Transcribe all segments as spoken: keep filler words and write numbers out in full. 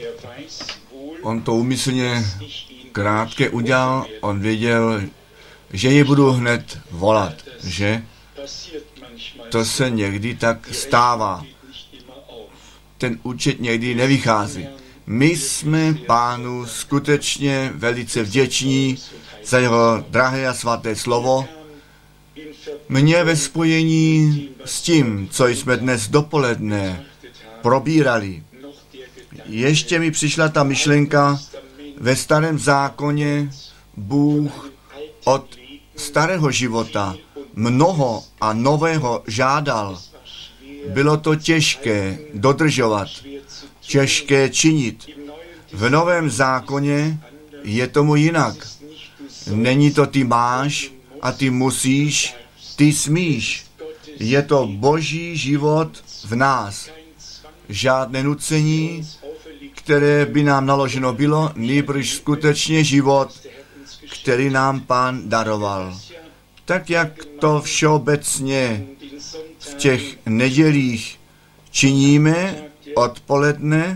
On to úmyslně krátké udělal, on věděl, že ji budu hned volat, že to se někdy tak stává. Ten účet někdy nevychází. My jsme Pánu skutečně velice vděční za jeho drahé a svaté slovo. Mně ve spojení s tím, co jsme dnes dopoledne probírali, ještě mi přišla ta myšlenka, ve starém zákoně Bůh od starého života mnoho a nového žádal. Bylo to těžké dodržovat, těžké činit. V novém zákoně je tomu jinak. Není to ty máš a ty musíš, ty smíš. Je to boží život v nás. Žádné nucení, které by nám naloženo bylo, nýbrž skutečně život, který nám Pán daroval. Tak jak to všeobecně v těch nedělích činíme odpoledne,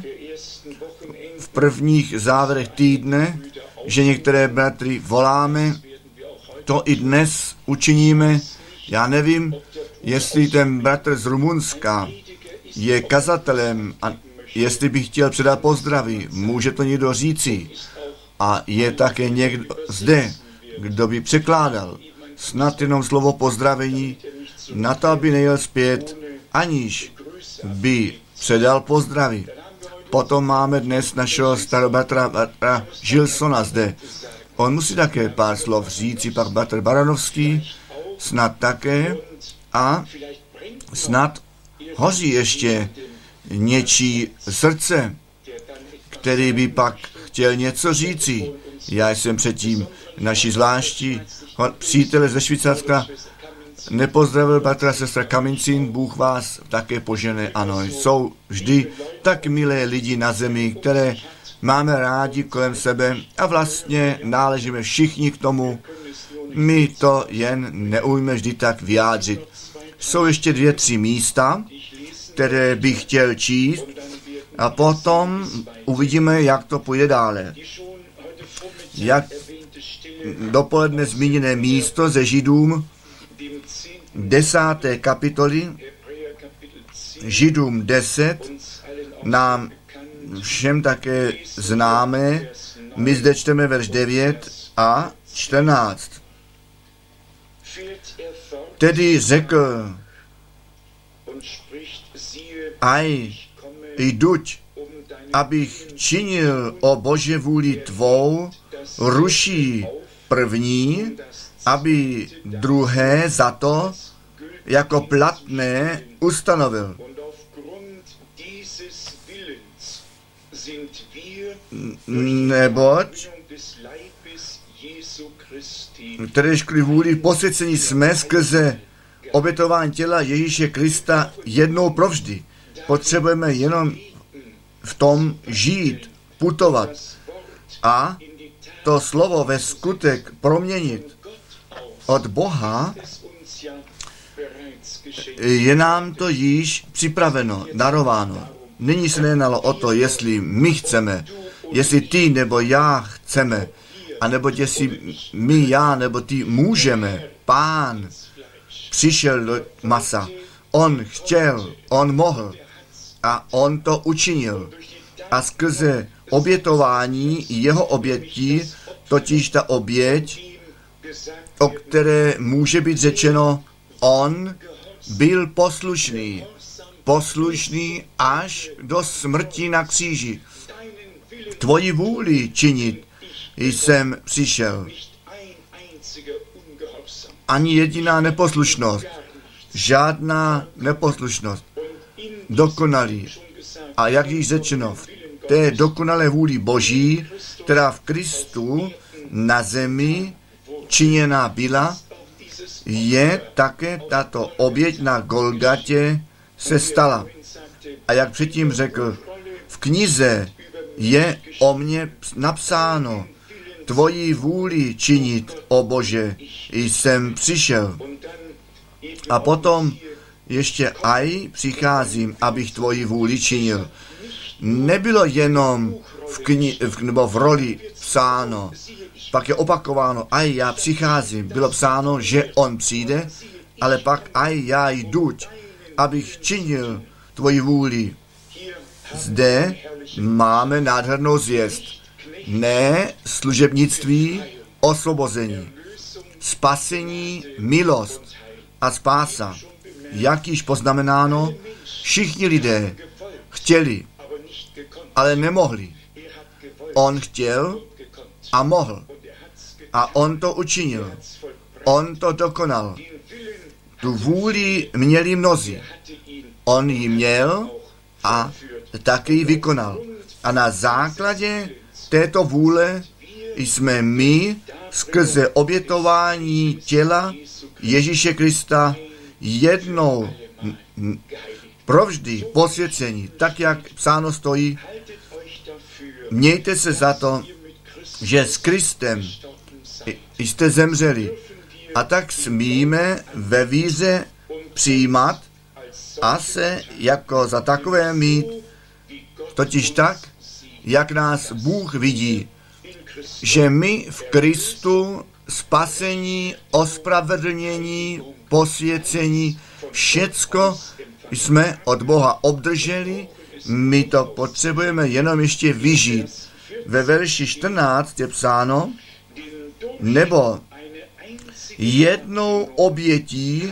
v prvních závěrech týdne, že některé bratry voláme, to i dnes učiníme. Já nevím, jestli ten bratr z Rumunska je kazatelem a jestli by chtěl předat pozdraví, může to někdo říci. A je také někdo zde, kdo by překládal. Snad jenom slovo pozdravení, na to, aby nejel zpět, aniž by předal pozdraví. Potom máme dnes našeho starobatra bratra Gilsona zde. On musí také pár slov říci, pak bratr Baranovský, snad také, a snad hoří ještě něčí srdce, který by pak chtěl něco říci. Já jsem předtím naši zvláští přítele ze Švýcarska nepozdravil bratra sestra Kamincin, Bůh vás také požene. Ano, jsou vždy tak milé lidi na zemi, které máme rádi kolem sebe a vlastně náležíme všichni k tomu. My to jen neumíme vždy tak vyjádřit. Jsou ještě dvě, tři místa, které bych chtěl číst a potom uvidíme, jak to půjde dále. Jak dopoledne zmíněné místo ze Židům desáté kapitoly, Židům deset, nám všem také známe. My zde čteme verš devět a čtrnáct. Tedy řekl, aj, jduť, abych činil o Bože vůli tvou, ruší první, aby druhé za to jako platné ustanovil. Neboť kteréžkli vůli posvěcení jsme skrze obětování těla Ježíše Krista jednou provždy. Potřebujeme jenom v tom žít, putovat a to slovo ve skutek proměnit. Od Boha je nám to již připraveno, darováno. Nyní se nejednalo o to, jestli my chceme, jestli ty nebo já chceme, anebo jestli my, já nebo ty můžeme. Pán přišel do masa. On chtěl, on mohl a on to učinil. A skrze obětování jeho obětí, totiž ta oběť, o které může být řečeno, on byl poslušný. Poslušný až do smrti na kříži. Tvoji vůli činit jsem přišel. Ani jediná neposlušnost, žádná neposlušnost. Dokonalý. A jak již řečeno, v té dokonalé vůli Boží, která v Kristu na zemi činěná byla, je také tato oběť na Golgatě se stala. A jak předtím řekl, v knize je o mně napsáno, tvoji vůli činit, o Bože, jsem přišel. A potom ještě aj přicházím, abych tvoji vůli činil. nebylo jenom v, kni- v, nebo v roli psáno, pak je opakováno, aj já přicházím, bylo psáno, že on přijde, ale pak aj já jdu, abych činil tvoji vůli. Zde máme nádhernou zvěst. Ne služebnictví, osvobození, spasení, milost a spása. Jak již poznamenáno, všichni lidé chtěli, ale nemohli. On chtěl a mohl. A on to učinil. On to dokonal. Tu vůli měli mnozí. On ji měl a taky ji vykonal. A na základě této vůle jsme my skrze obětování těla Ježíše Krista jednou provždy posvěcení, tak jak psáno stojí. Mějte se za to, že s Kristem jste zemřeli. A tak smíme ve víře přijímat a se jako za takové mít, totiž tak, jak nás Bůh vidí, že my v Kristu spasení, ospravedlnění, posvěcení, všecko jsme od Boha obdrželi, my to potřebujeme jenom ještě vyžít. Ve verši čtrnáct je psáno, nebo jednou obětí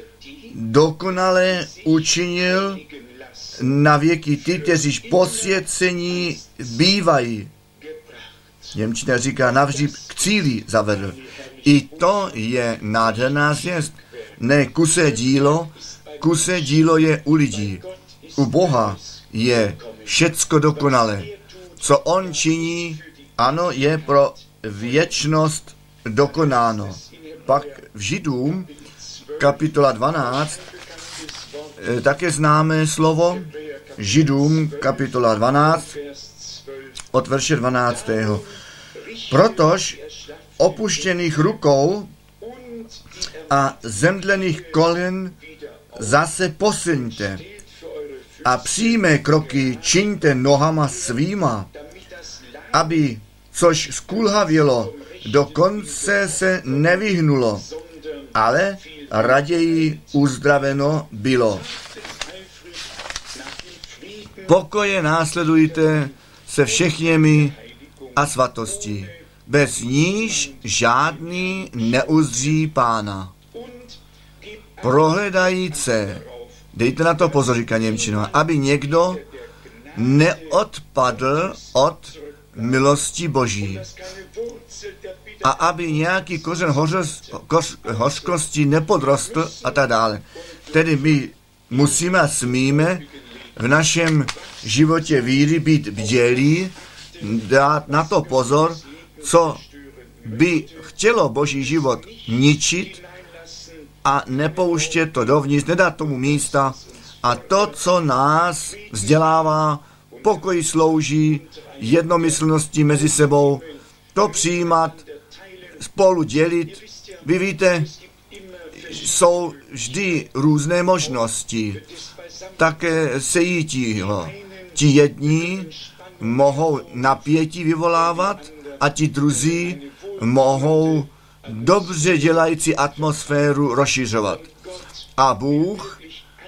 dokonale učinil na věky ty, kteří posvěcení bývají. Němčina říká, navždy k cíli zavedl. I to je nádherná zvěst. Ne kusé dílo, kusé dílo je u lidí. U Boha je všecko dokonalé. Co on činí, ano, je pro věčnost dokonáno. Pak v Židům, kapitola dvanáct, také známé slovo, Židům, kapitola dvanáct, od verše dvanáctého. Protož opuštěných rukou a zemdlených kolen zase posilňte a přímé kroky čiňte nohama svýma, aby, což skulhavělo, dokonce se nevyhnulo, ale raději uzdraveno bylo. Pokoje následujte se všechněmi a svatostí. Bez níž žádný neuzří Pána. Prohledajíce, dejte na to pozor, říká němčina, aby někdo neodpadl od milosti Boží a aby nějaký kořen hořkosti nepodrostl a tak dále. Tedy my musíme a smíme v našem životě víry být bdělí, dát na to pozor, co by chtělo Boží život ničit a nepouštět to dovnitř, nedat tomu místa a to, co nás vzdělává, pokoji slouží, jednomyslnosti mezi sebou, to přijímat, spolu dělit. Vy víte, jsou vždy různé možnosti. Také sejítího. Ti jedni mohou napětí vyvolávat a ti druzí mohou dobře dělající atmosféru rozšiřovat. A Bůh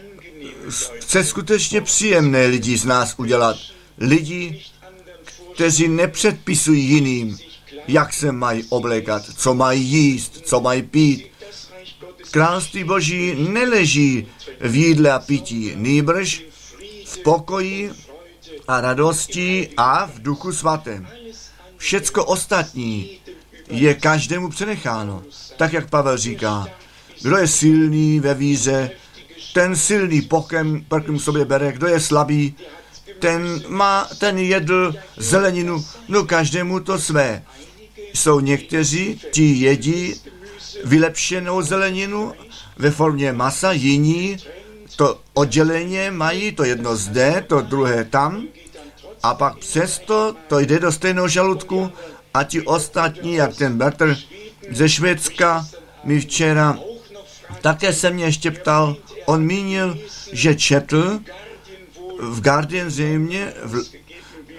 chce skutečně příjemné lidi z nás udělat. Lidi, kteří nepředpisují jiným, jak se mají oblékat, co mají jíst, co mají pít. Království Boží neleží v jídle a pití, nýbrž v pokoji a radosti a v Duchu Svatém. Všecko ostatní je každému přenecháno. Tak, jak Pavel říká, kdo je silný ve víře, ten silný pokem, prkem sobě bere, kdo je slabý, ten má, ten jedl zeleninu, no každému to své. Jsou někteří, ti jedí vylepšenou zeleninu ve formě masa, jiní to odděleně mají, to jedno zde, to druhé tam, a pak přesto to jde do stejného žaludku a ti ostatní, jak ten bratr ze Švédska, mi včera také se mě ještě ptal, on mínil, že četl v Guardian zřejmě v,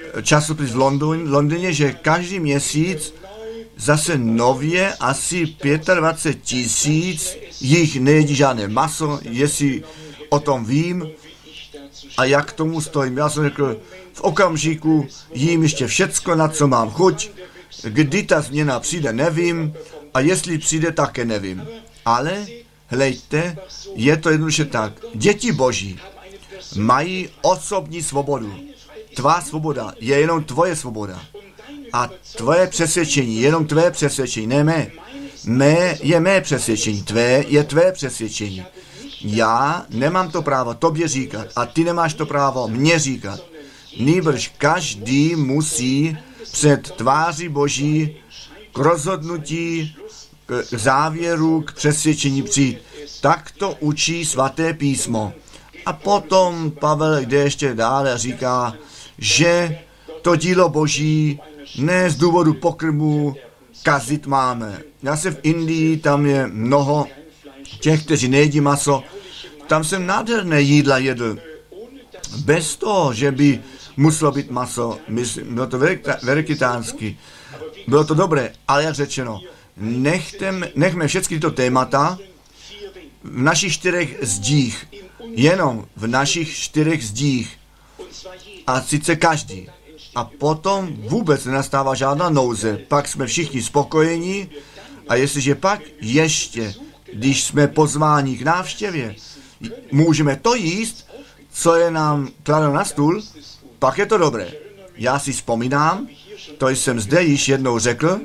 časopis v Londýně, Londýně, že každý měsíc zase nově asi dvacet pět tisíc jich nejedí žádné maso, jestli o tom vím a jak k tomu stojím. Já jsem řekl, v okamžiku jím ještě všecko, na co mám chuť, kdy ta změna přijde, nevím, a jestli přijde, také nevím. Ale, hlejte, je to jednoduše tak. Děti Boží mají osobní svobodu. Tvá svoboda je jenom tvoje svoboda. A tvoje přesvědčení je jenom tvé přesvědčení, ne mé. Mé je mé přesvědčení, tvé je tvé přesvědčení. Já nemám to právo tobě říkat a ty nemáš to právo mně říkat. Nýbrž každý musí před tváří Boží k rozhodnutí, k závěru, k přesvědčení přijít. Tak to učí svaté písmo. A potom Pavel jde ještě dále a říká, že to dílo Boží ne z důvodu pokrmu kazit máme. Já jsem v Indii, tam je mnoho těch, kteří nejedí maso. Tam jsem nádherné jídla jedl. Bez toho, že by muselo být maso. Myslím, bylo to vegetariánsky. Bylo to dobré, ale jak řečeno, nechtem, nechme všechny tyto témata v našich čtyřech zdích. Jenom v našich čtyřech zdích. A sice každý. A potom vůbec nenastává žádná nouze. Pak jsme všichni spokojení a jestliže pak ještě, když jsme pozváni k návštěvě, můžeme to jíst, co je nám kladeno na stůl, pak je to dobré. Já si vzpomínám, to jsem zde již jednou řekl,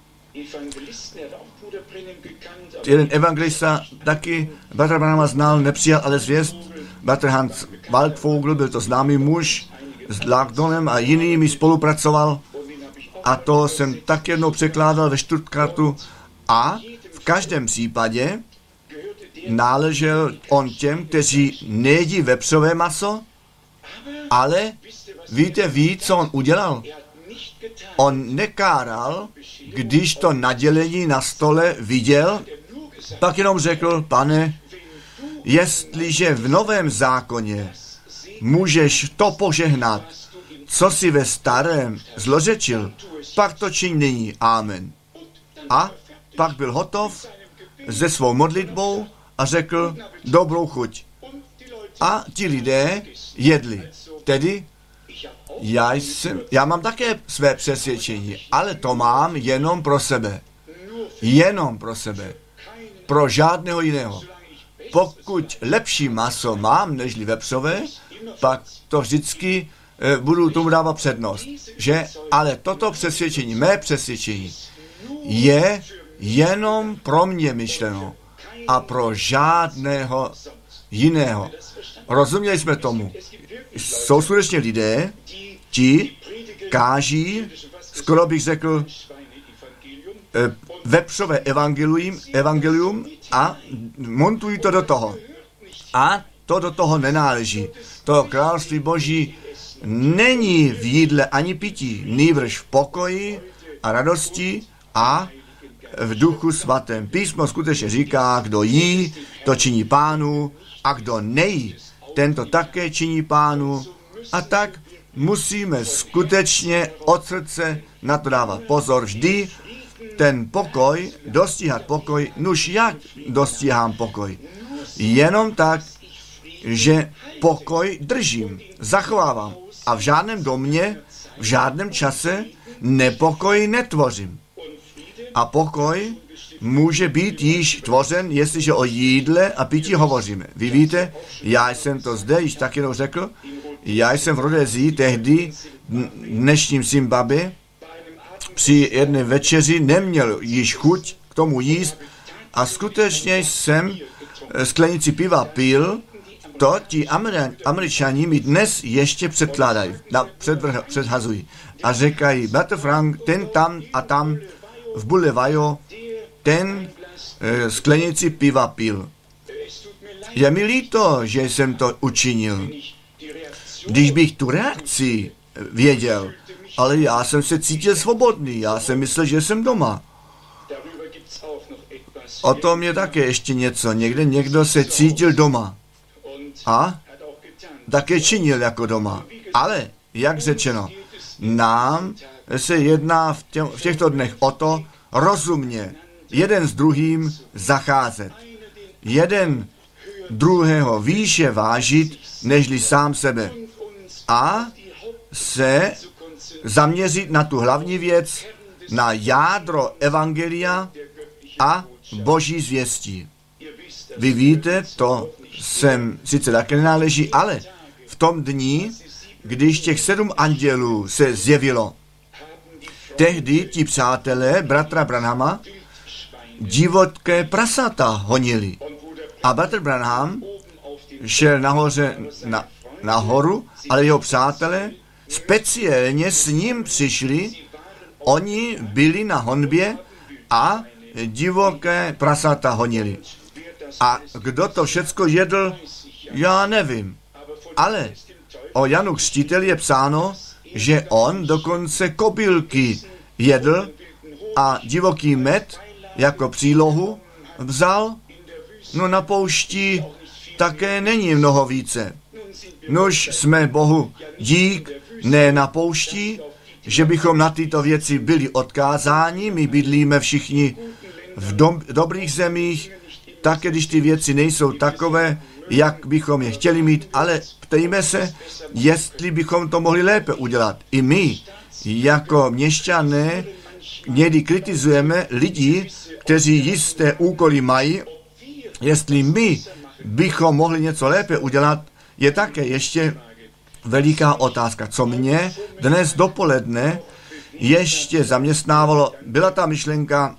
jeden evangelista taky Bratr Branhama znal, nepřijal ale zvěst. Bratr Hans Waldvogel, byl to známý muž, s Lagdonem a jinými spolupracoval a to jsem tak jednou překládal ve Stuttgartu a v každém případě náležel on těm, kteří nejedí vepřové maso, ale víte, ví, co on udělal? On nekáral, když to nadělení na stole viděl, pak jenom řekl, pane, jestliže v Novém zákoně můžeš to požehnat, co si ve starém zlořečil, pak to čiň nyní. Amen. A pak byl hotov se svou modlitbou a řekl dobrou chuť. A ti lidé jedli. Tedy já, jsem, já mám také své přesvědčení, ale to mám jenom pro sebe. Jenom pro sebe. Pro žádného jiného. Pokud lepší maso mám, nežli vepřové, pak to vždycky e, budu tomu dávat přednost. Že? Ale toto přesvědčení, mé přesvědčení, je jenom pro mě myšleno a pro žádného jiného. Rozuměli jsme tomu. Jsou skutečně lidé, ti káží, skoro bych řekl, e, vepřové evangelium, evangelium a montují to do toho. A to do toho nenáleží. To království Boží není v jídle ani pití, nýbrž v pokoji a radosti a v duchu svatém. Písmo skutečně říká, kdo jí, to činí Pánu, a kdo nejí, tento také činí Pánu. A tak musíme skutečně od srdce na to dávat pozor. Vždy ten pokoj, dostíhat pokoj, nuž jak dostíhám pokoj? Jenom tak, že pokoj držím, zachovávám a v žádném domě, v žádném čase nepokoj netvořím. A pokoj může být již tvořen, jestliže o jídle a pití hovoříme. Vy víte, já jsem to zde již tak jenom řekl, já jsem v Rodezii tehdy, dnešním Zimbabwe, při jedné večeři neměl již chuť k tomu jíst a skutečně jsem sklenici piva pil. To ti Američani mi dnes ještě předkládají, předvrh, předhazují a říkají, bratr Frank, ten tam a tam v Bulevajo, ten e, sklenici piva pil. Je mi líto, že jsem to učinil. Když bych tu reakci věděl, ale já jsem se cítil svobodný, já jsem myslel, že jsem doma. O tom je také ještě něco, někde někdo se cítil doma. A také činil jako doma. Ale, jak řečeno, Nám se jedná v, tě, v těchto dnech o to rozumně jeden s druhým zacházet. Jeden druhého výše vážit, nežli sám sebe. A se zaměřit na tu hlavní věc, na jádro evangelia a boží zvěstí. Vy víte, to sem sice také nenáleží, ale v tom dni, když těch sedm andělů se zjevilo, tehdy ti přátelé bratra Branhama divotké prasata honili. A bratr Branham šel nahoře na, nahoru, ale jeho přátelé speciálně s ním přišli, oni byli na honbě a divoké prasata honili. A kdo to všecko jedl, já nevím. Ale o Janu Křtiteli je psáno, že on dokonce kobylky jedl a divoký med jako přílohu vzal. No na poušti také není mnoho více. Nož jsme Bohu dík, ne na poušti, že bychom na tyto věci byli odkázáni, my bydlíme všichni v dom, dobrých zemích, také když ty věci nejsou takové, jak bychom je chtěli mít, ale ptejme se, jestli bychom to mohli lépe udělat. I my, jako měšťané, někdy kritizujeme lidi, kteří jisté úkoly mají, jestli my bychom mohli něco lépe udělat, je také ještě veliká otázka. Co mě dnes dopoledne ještě zaměstnávalo, byla ta myšlenka,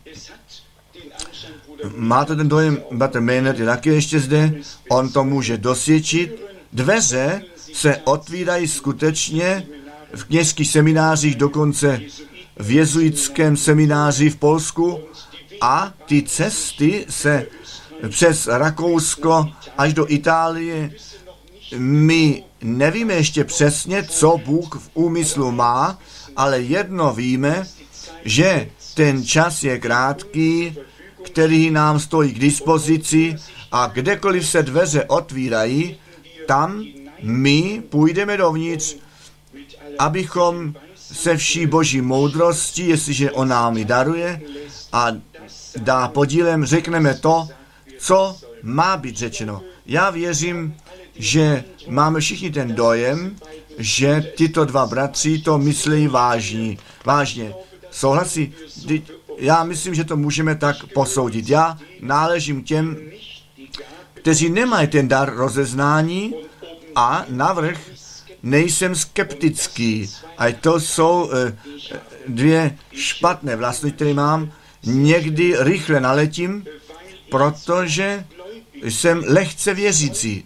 máte ten dojem, bratr Maynard je taky ještě zde, on to může dosvědčit, dveře se otvírají skutečně v kněžských seminářích, dokonce v jezuitském semináři v Polsku a ty cesty se přes Rakousko až do Itálie, my nevíme ještě přesně, co Bůh v úmyslu má, ale jedno víme, že ten čas je krátký, který nám stojí k dispozici a kdekoliv se dveře otvírají, tam my půjdeme dovnitř, abychom se vší boží moudrosti, jestliže on nám ji daruje a dá podílem, řekneme to, co má být řečeno. Já věřím, že máme všichni ten dojem, že tyto dva bratři to myslí vážně. vážně. Souhlasí? Já myslím, že to můžeme tak posoudit. Já náležím těm, kteří nemají ten dar rozeznání a navrch nejsem skeptický. A to jsou e, dvě špatné vlastnosti, které mám. Někdy rychle naletím, protože jsem lehce věřící.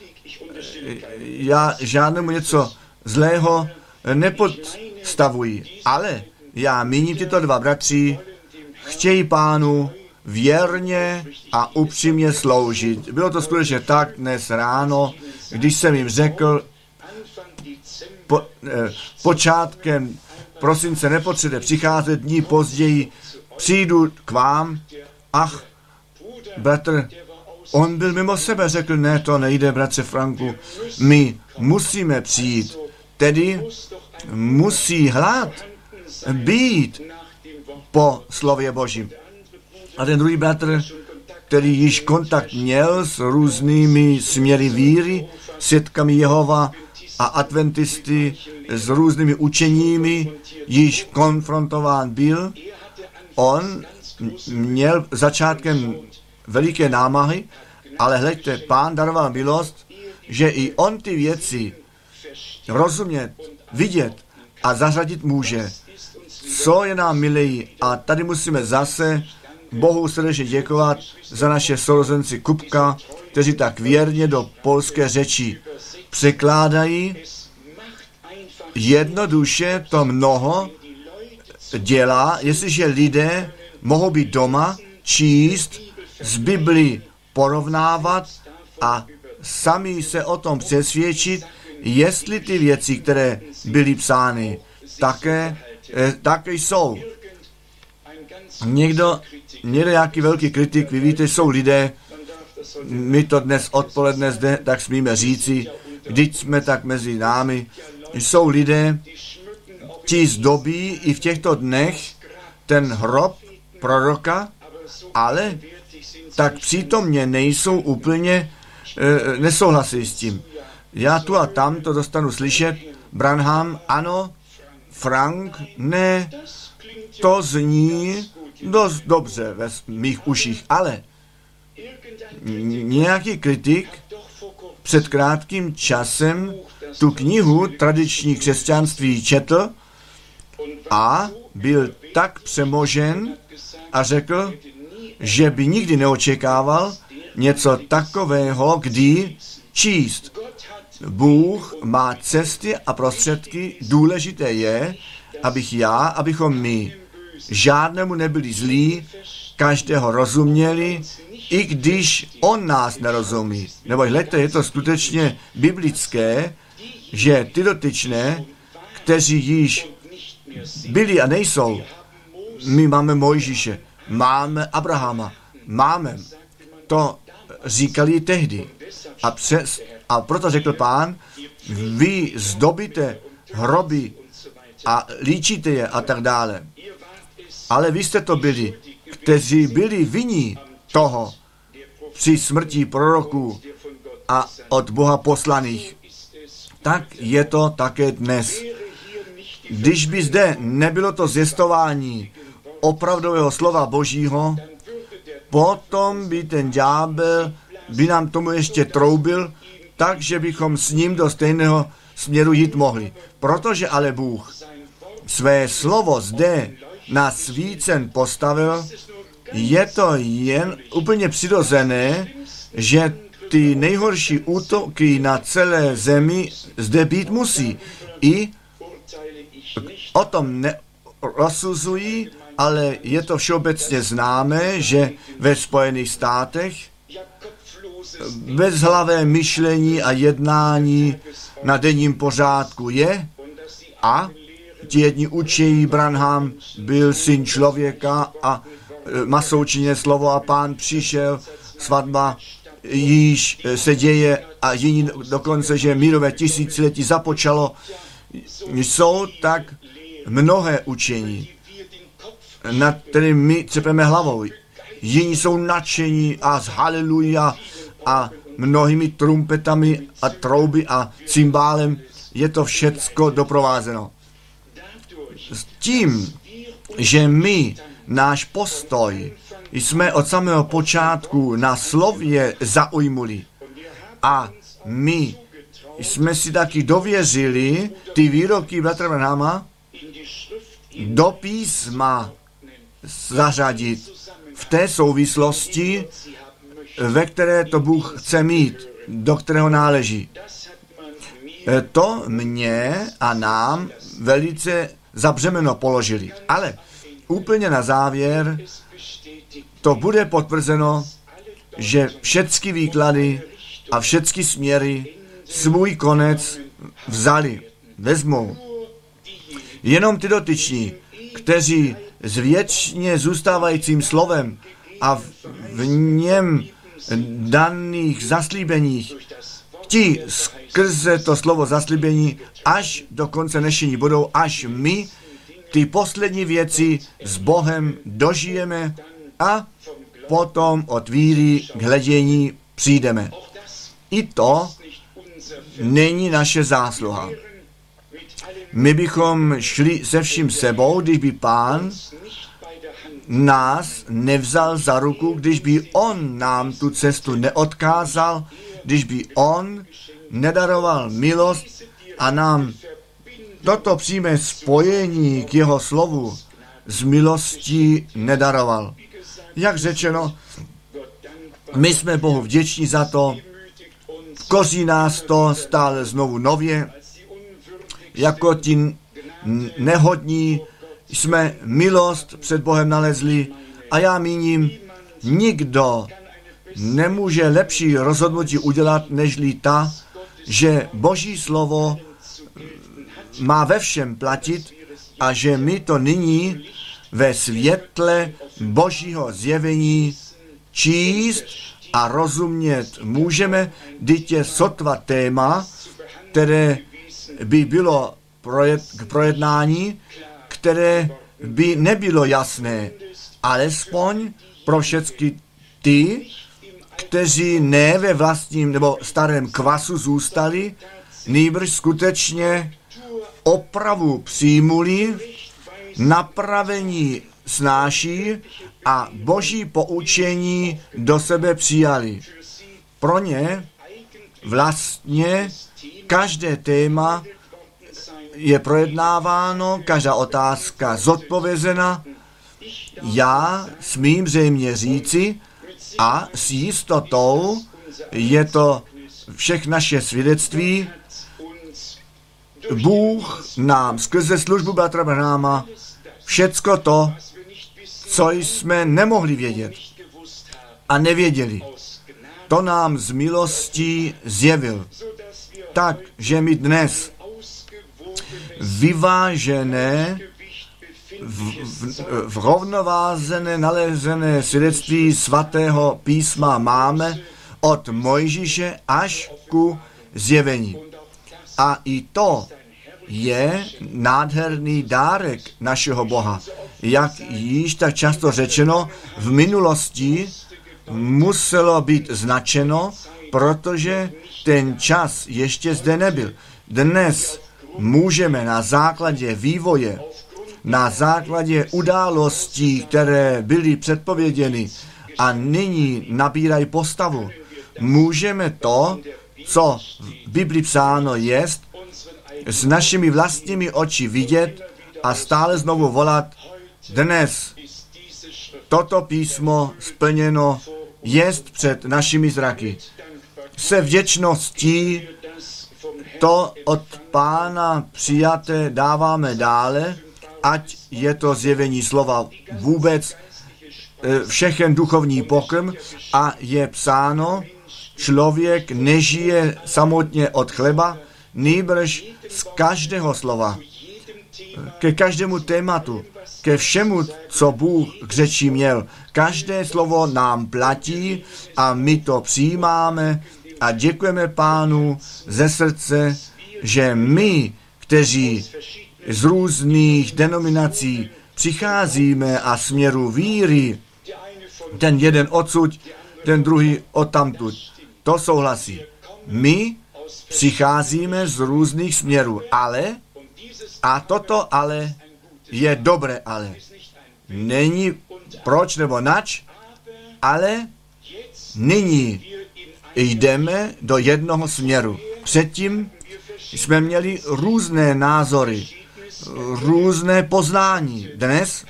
Já žádnému něco zlého nepodstavuji, ale já míním tyto dva bratři, chtějí Pánu věrně a upřímně sloužit. Bylo to skutečně tak dnes ráno, když jsem jim řekl, po, eh, počátkem prosince nepotřebujete přicházet, dní později přijdu k vám. Ach, bratr, on byl mimo sebe, řekl, ne, to nejde, bratře Franku, my musíme přijít, tedy musí hlad být po slově Božím. A ten druhý bratr, který již kontakt měl s různými směry víry, svědkami Jehova a adventisty, s různými učeními, již konfrontován byl, on měl začátkem veliké námahy, ale hleďte, Pán daroval milost, že i on ty věci rozumět, vidět a zařadit může. Co je nám milej? A tady musíme zase Bohu srdečně děkovat za naše sourozenci Kupka, kteří tak věrně do polské řeči překládají. Jednoduše to mnoho dělá, jestliže lidé mohou být doma, číst, z Biblii porovnávat a sami se o tom přesvědčit, jestli ty věci, které byly psány, také, eh, také jsou. Někdo, někdo nějaký velký kritik, vy víte, jsou lidé, my to dnes odpoledne zde, tak smíme říci, když jsme tak mezi námi, jsou lidé, ti zdobí i v těchto dnech ten hrob proroka, ale tak přítomně nejsou úplně, e, nesouhlasí s tím. Já tu a tam to dostanu slyšet, Branham, ano, Frank, ne, to zní dost dobře ve mých uších, ale nějaký kritik před krátkým časem tu knihu Tradiční křesťanství četl a byl tak přemožen a řekl, že by nikdy neočekával něco takového, kdy číst. Bůh má cesty a prostředky, důležité je, abych já, abychom my žádnému nebyli zlí, každého rozuměli, i když on nás nerozumí. Nebo hledajte, je to skutečně biblické, že ty dotyčné, kteří již byli a nejsou, my máme Mojžíše, máme Abrahama, máme, to říkali tehdy. A, přes, a proto řekl Pán, vy zdobíte hroby a líčíte je a tak dále. Ale vy jste to byli, kteří byli vinní toho při smrti proroků a od Boha poslaných. Tak je to také dnes. Když by zde nebylo to zjistování opravdového slova Božího, potom by ten ďábel by nám tomu ještě troubil, takže bychom s ním do stejného směru jít mohli. Protože ale Bůh své slovo zde na svícen postavil, je to jen úplně přirozené, že ty nejhorší útoky na celé zemi zde být musí. I o tom nerozsuzují, ale je to všeobecně známé, že ve Spojených státech bezhlavé myšlení a jednání na denním pořádku je a ti jedni učí, Branham byl syn člověka a masoučině slovo a Pán přišel, svatba již se děje a jiní dokonce, že mírové tisíciletí započalo. Jsou tak mnohé učení, nad kterým my třepeme hlavou. Jiní jsou nadšení a z haleluja a mnohými trumpetami a trouby a cymbálem je to všecko doprovázeno. S tím, že my, náš postoj, jsme od samého počátku na slově zaujmuli a my jsme si taky dověřili ty výroky bratra Branhama do písma zařadit v té souvislosti, ve které to Bůh chce mít, do kterého náleží. To mě a nám velice za břemeno položili. Ale úplně na závěr to bude potvrzeno, že všechny výklady a všechny směry svůj konec vzali, vezmou. Jenom ty dotyční, kteří s věčně zůstávajícím slovem a v něm daných zaslíbeních, ti skrze to slovo zaslíbení až do konce dnešní budou, až my ty poslední věci s Bohem dožijeme a potom od víry k hledění přijdeme. I to není naše zásluha. My bychom šli se vším sebou, když by Pán nás nevzal za ruku, když by on nám tu cestu neodkázal, když by on nedaroval milost a nám toto přímé spojení k jeho slovu z milostí nedaroval. Jak řečeno, my jsme Bohu vděční za to, koří nás to stále znovu nově, jako ti nehodní jsme milost před Bohem nalezli a já míním, nikdo nemůže lepší rozhodnutí udělat, nežli ta, že Boží slovo má ve všem platit a že my to nyní ve světle Božího zjevení číst a rozumět můžeme, vždyť je sotva téma, které by bylo k projednání, které by nebylo jasné, alespoň pro všechny ty, kteří ne ve vlastním nebo starém kvasu zůstali, nýbrž skutečně opravu přijmuli, napravení snáší a boží poučení do sebe přijali. Pro ně vlastně každé téma je projednáváno, každá otázka zodpovězena. Já smím zřejmě říci, a s jistotou je to všech naše svědectví, Bůh nám skrze službu bratra Branhama všecko to, co jsme nemohli vědět a nevěděli, to nám z milostí zjevil. Tak, že my dnes vyvážené, v, v, v rovnovázené, nalezené svědectví svatého písma máme od Mojžíše až ku zjevení. A i to je nádherný dárek našeho Boha. Jak již tak často řečeno, v minulosti muselo být značeno, protože ten čas ještě zde nebyl. Dnes můžeme na základě vývoje, na základě událostí, které byly předpověděny a nyní nabírají postavu, můžeme to, co v Bibli psáno jest, s našimi vlastními oči vidět a stále znovu volat, dnes toto písmo splněno jest před našimi zraky. Se vděčností to od Pána přijaté dáváme dále, ať je to zjevení slova vůbec všechen duchovní pokrm, a je psáno, člověk nežije samotně od chleba, nýbrž z každého slova, ke každému tématu, ke všemu, co Bůh k řeči měl. Každé slovo nám platí a my to přijímáme a děkujeme Pánu ze srdce, že my, kteří z různých denominací přicházíme a směru víry, ten jeden odsud, ten druhý odtamtud, to souhlasí. My přicházíme z různých směrů, ale, a toto ale je dobré ale. Není proč nebo nač, ale nyní jdeme do jednoho směru. Předtím jsme měli různé názory, různé poznání. Dnes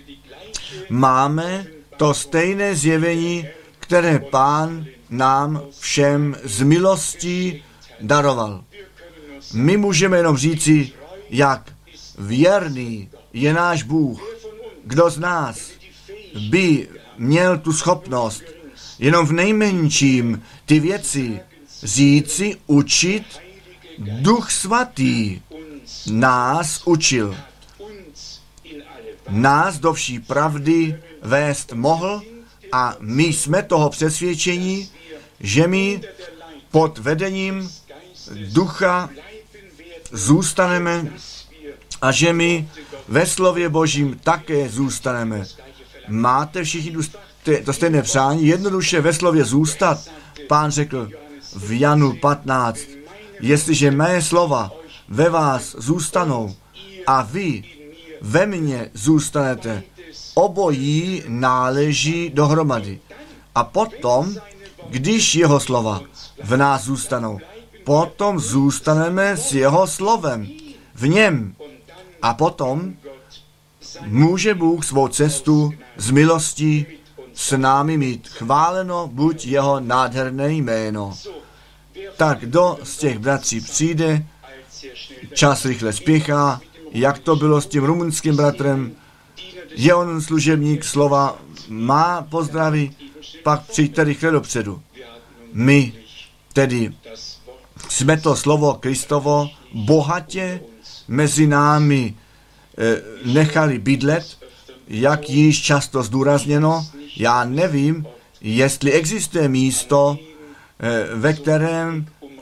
máme to stejné zjevení, které Pán nám všem z milostí daroval. My můžeme jenom říci, jak věrný je náš Bůh. Kdo z nás by měl tu schopnost jenom v nejmenším ty věci říci, učit, Duch Svatý nás učil. Nás do vší pravdy vést mohl a my jsme toho přesvědčení, že my pod vedením Ducha zůstaneme a že my ve slově Božím také zůstaneme. Máte všichni to stejné přání, jednoduše ve slově zůstat. Pán řekl v Janu patnáct, jestliže mé slova ve vás zůstanou a vy ve mně zůstanete, obojí náleží dohromady. A potom, když jeho slova v nás zůstanou, potom zůstaneme s jeho slovem v něm. A potom může Bůh svou cestu z milostí s námi mít. Chváleno buď jeho nádherné jméno. Tak kdo z těch bratří přijde, čas rychle spěchá, jak to bylo s tím rumunským bratrem, je on služebník slova, má pozdravy, pak přijďte rychle dopředu. My tedy jsme to slovo Kristovo bohatě mezi námi e, nechali bydlet, jak již často zdůrazněno. Já nevím, jestli existuje místo, e, ve kterém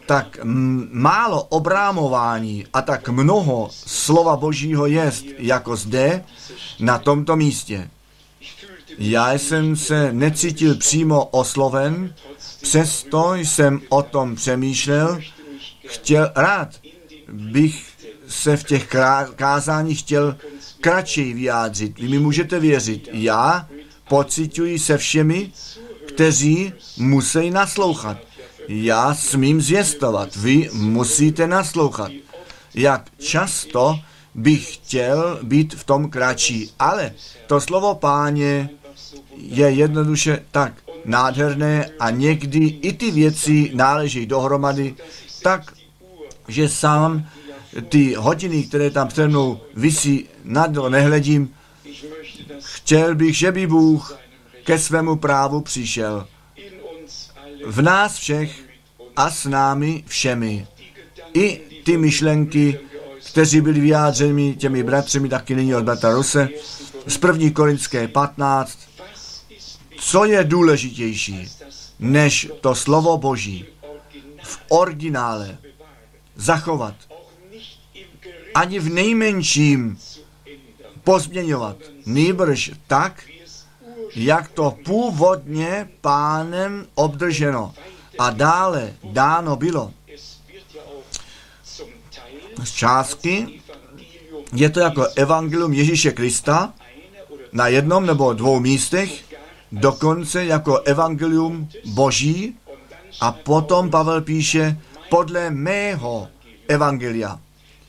tak málo obrámování a tak mnoho slova Božího jest, jako zde, na tomto místě. Já jsem se necítil přímo osloven, přesto jsem o tom přemýšlel, chtěl rád, bych se v těch kázáních chtěl kratší vyjádřit. Vy mi můžete věřit, já pociťuji se všemi, kteří musí naslouchat. Já smím zvěstovat, vy musíte naslouchat. Jak často bych chtěl být v tom kratší, ale to slovo Páně je jednoduše tak nádherné a někdy i ty věci náleží dohromady, tak, že sám ty hodiny, které tam přede mnou visí, na to nehledím. Chtěl bych, že by Bůh ke svému právu přišel. V nás všech a s námi všemi. I ty myšlenky, kteří byli vyjádřeni těmi bratřemi, taky nyní od bratra Ruse, z první Korinské patnáct. Co je důležitější, než to slovo Boží v originále zachovat, ani v nejmenším pozměňovat, nýbrž tak, jak to původně Pánem obdrženo a dále dáno bylo. Z částky je to jako evangelium Ježíše Krista na jednom nebo dvou místech, dokonce jako evangelium Boží a potom Pavel píše podle mého evangelia.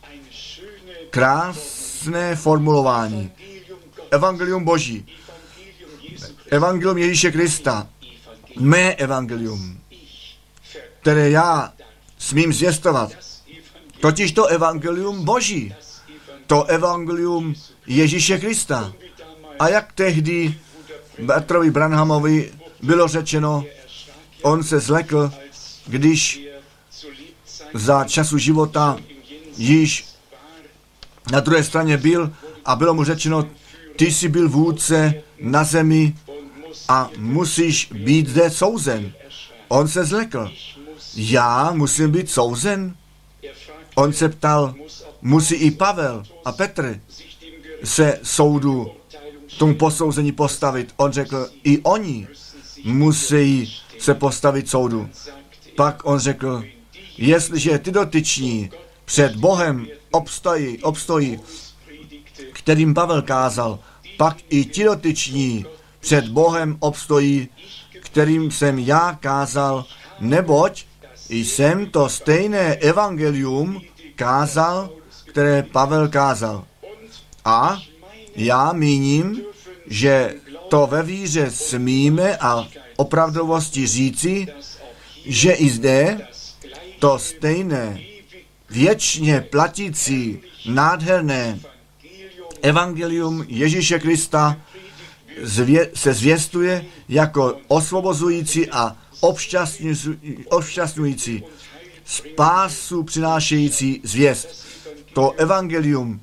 Krásné formulování. Evangelium Boží. Evangelium Ježíše Krista. Mé evangelium, které já smím zvěstovat. Totiž to evangelium Boží. To evangelium Ježíše Krista. A jak tehdy bratrovi Branhamovi bylo řečeno, on se zlekl, když za času života již na druhé straně byl a bylo mu řečeno, ty jsi byl vůdce na zemi a musíš být zde souzen. On se zlekl. Já musím být souzen? On se ptal, musí i Pavel a Petr se soudu tomu posouzení postavit. On řekl, i oni musí se postavit soudu. Pak on řekl, jestliže ty dotyční před Bohem obstojí, obstojí, kterým Pavel kázal, pak i ti dotyční před Bohem obstojí, kterým jsem já kázal, neboť jsem to stejné evangelium kázal, které Pavel kázal. A já míním, že to ve víře smíme a opravdovosti říci, že i zde to stejné, věčně platící, nádherné evangelium Ježíše Krista zvě, se zvěstuje jako osvobozující a obšťastňující, spásu přinášející zvěst. To evangelium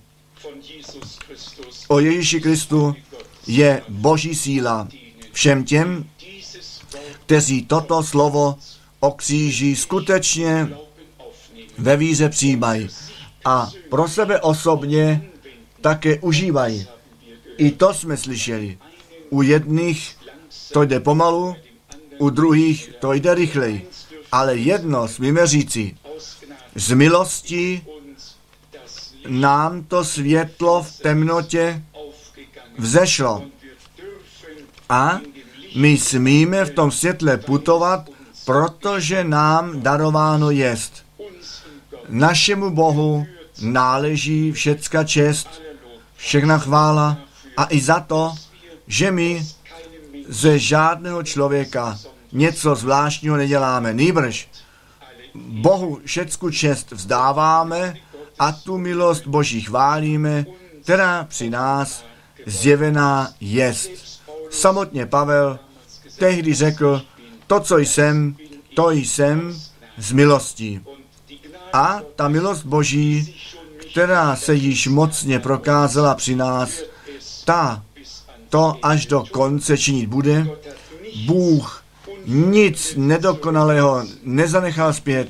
o Ježíši Kristu je Boží síla všem těm, kteří toto slovo o kříži skutečně ve víře přijímají a pro sebe osobně také užívají. I to jsme slyšeli. U jedných to jde pomalu, u druhých to jde rychleji. Ale jedno smíme říci, z milosti nám to světlo v temnotě vzešlo. A my smíme v tom světle putovat, protože nám darováno jest. Našemu Bohu náleží všecka čest, všechna chvála a i za to, že my ze žádného člověka něco zvláštního neděláme. Nýbrž Bohu všecku čest vzdáváme a tu milost Boží chválíme, která při nás zjevená jest. Samotně Pavel tehdy řekl, to, co jsem, to jsem z milostí. A ta milost Boží, která se již mocně prokázala při nás, ta to až do konce činit bude. Bůh nic nedokonalého nezanechal zpět,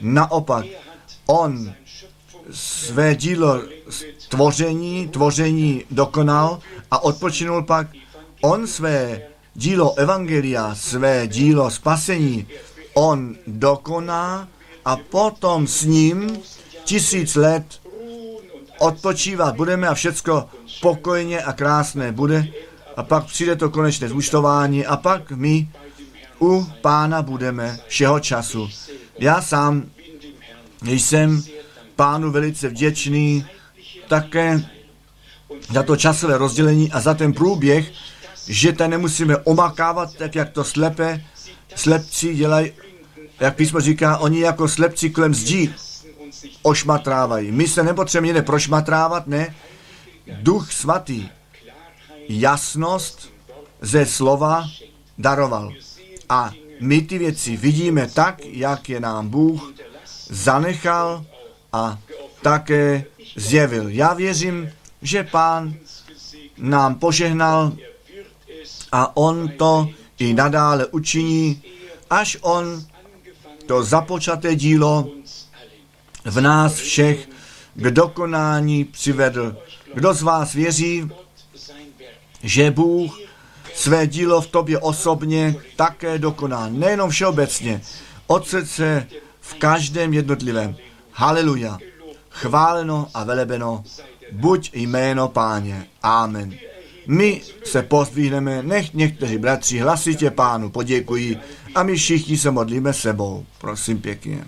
Naopak, on své dílo tvoření, tvoření dokonal a odpočinul pak. On své dílo evangelia, své dílo spasení, on dokoná a potom s ním tisíc let odpočívat budeme a všecko pokojně a krásné bude a pak přijde to konečné zúčtování a pak my u Pána budeme všeho času. Já sám jsem Pánu velice vděčný také za to časové rozdělení a za ten průběh, že tady nemusíme omakávat, tak jak to slepe, slepci dělají, jak písmo říká, oni jako slepci kolem zdí ošmatrávají. My se nepotřebujeme někde prošmatrávat, ne. Duch svatý jasnost ze slova daroval. A my ty věci vidíme tak, jak je nám Bůh zanechal a také zjevil. Já věřím, že Pán nám požehnal a on to i nadále učiní, až on to započaté dílo v nás všech k dokonání přivedl. Kdo z vás věří, že Bůh své dílo v tobě osobně také dokoná, nejenom všeobecně, od srdce v každém jednotlivém. Haleluja. Chváleno a velebeno buď jméno Páně. Amen. My se pozdvihneme, nech někteří bratři hlasitě Pánu poděkují a my všichni se modlíme sebou. Prosím pěkně.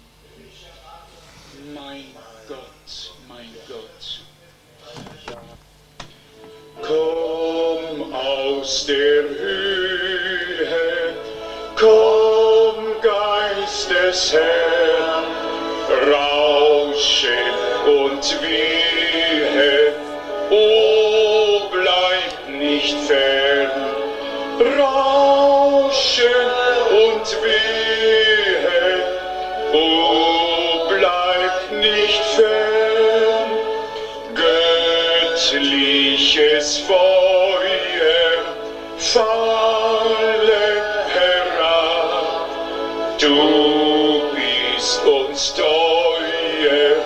Komm aus der Höhe, komm Geist des Herrn, rausche und wehe, o bleib nicht fern, rausche und wehe, o bleib nicht fern, göttliches Feuer, falle herab, du bist uns teuer,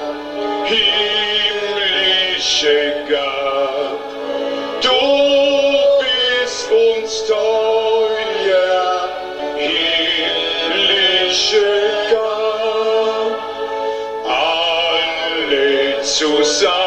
himmlische Gab, du bist uns teuer, himmlische Gab, alle zusammen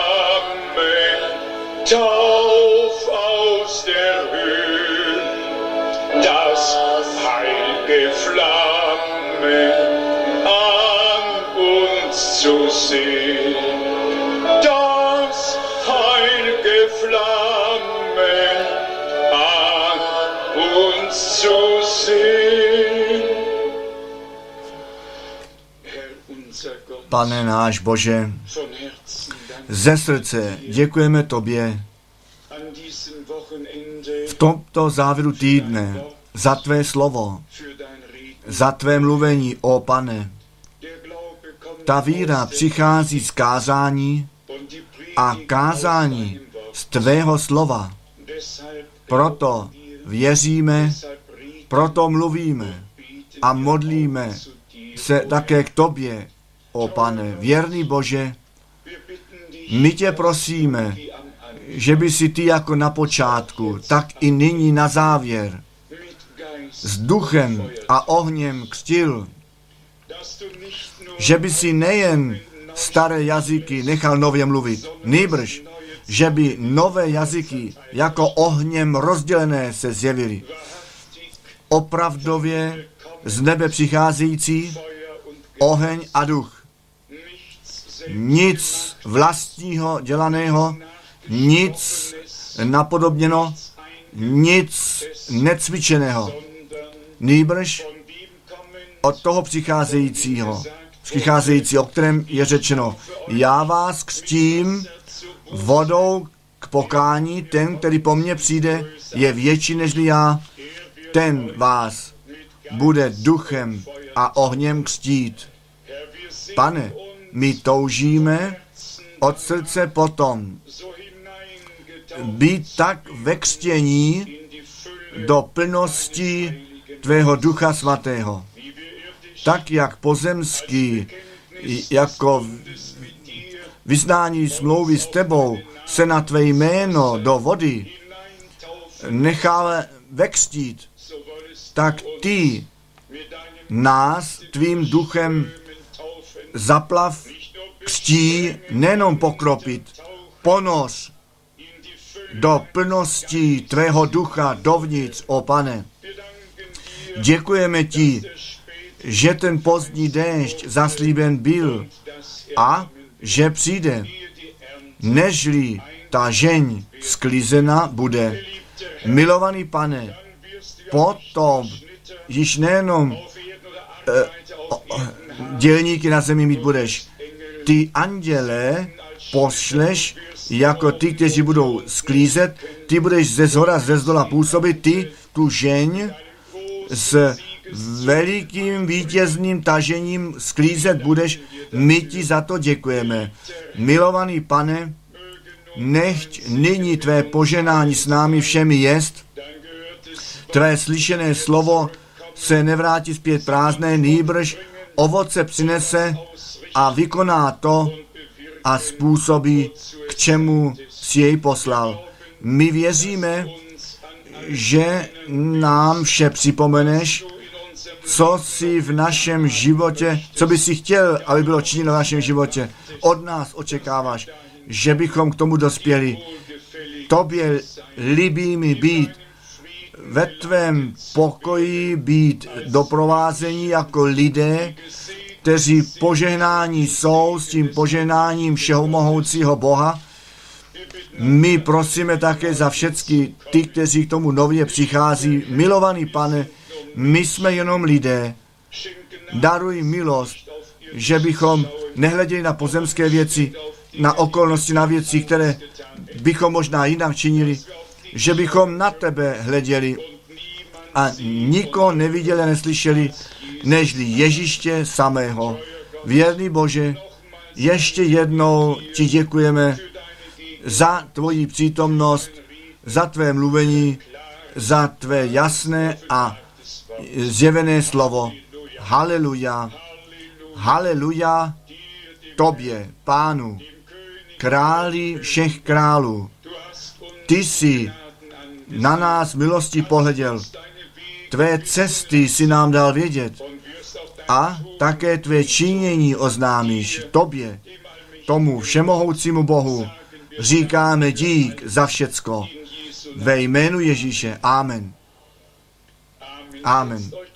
tauf aus der Höhe, das heilige Flamme an uns zu sehen, das heilige Flamme an uns zu sehen. Pane náš Bože, ze srdce děkujeme Tobě v tomto závěru týdne za Tvé slovo, za Tvé mluvení, ó Pane. Ta víra přichází z kázání a kázání z Tvého slova. Proto věříme, proto mluvíme a modlíme se také k Tobě, ó Pane, věrný Bože. My Tě prosíme, že by si Ty jako na počátku, tak i nyní na závěr s duchem a ohněm křtil, že by si nejen staré jazyky nechal nově mluvit, nýbrž, že by nové jazyky jako ohněm rozdělené se zjevily. Opravdově z nebe přicházející oheň a duch. Nic vlastního dělaného, nic napodobněno, nic necvičeného. Nýbrž od toho přicházejícího, přicházející, o kterém je řečeno, já vás křtím vodou k pokání, ten, který po mně přijde, je větší nežli já, ten vás bude duchem a ohněm křtít. Pane, my toužíme od srdce potom být tak ve křtění do plnosti Tvého Ducha Svatého, tak jak pozemský, jako vyznání smlouvy s tebou se na tvé jméno do vody nechal vekstít, tak ty nás tvým duchem zaplav, křtí, nejenom pokropit, ponoř do plnosti tvého ducha dovnitř, o Pane. Děkujeme ti, že ten pozdní déšť zaslíben byl a že přijde, nežli ta žeň sklizena bude. Milovaný Pane, potom již nejenom eh, dělníky na zemi mít budeš. Ty anděle pošleš jako ty, kteří budou sklízet, ty budeš ze zhora, ze zdola působit, ty tu žeň s velikým vítězným tažením sklízet budeš, my ti za to děkujeme. Milovaný Pane, nechť nyní tvé poženání s námi všemi jest, tvé slyšené slovo se nevrátí zpět prázdné, nýbrž ovoce přinese a vykoná to a způsobí, k čemu si jej poslal. My věříme, že nám vše připomeneš, co jsi v našem životě, co by si chtěl, aby bylo činěno v našem životě. Od nás očekáváš, že bychom k tomu dospěli. Tobě líbí mi být, ve tvém pokoji být doprovázení jako lidé, kteří požehnání jsou s tím požehnáním všehomohoucího Boha. My prosíme také za všechny ty, kteří k tomu nově přichází. Milovaný Pane, my jsme jenom lidé. Daruj milost, že bychom nehleděli na pozemské věci, na okolnosti, na věci, které bychom možná jinak činili, že bychom na tebe hleděli a nikoho neviděli a neslyšeli, nežli Ježíště samého. Věrný Bože, ještě jednou ti děkujeme za tvoji přítomnost, za tvé mluvení, za tvé jasné a zjevené slovo. Haleluja, haleluja tobě, Pánu, králi všech králů. Ty jsi na nás milosti pohleděl. Tvé cesty si nám dal vědět a také tvé činění oznámíš tobě, tomu všemohoucímu Bohu. Říkáme dík za všecko. Ve jménu Ježíše. Amen. Amen.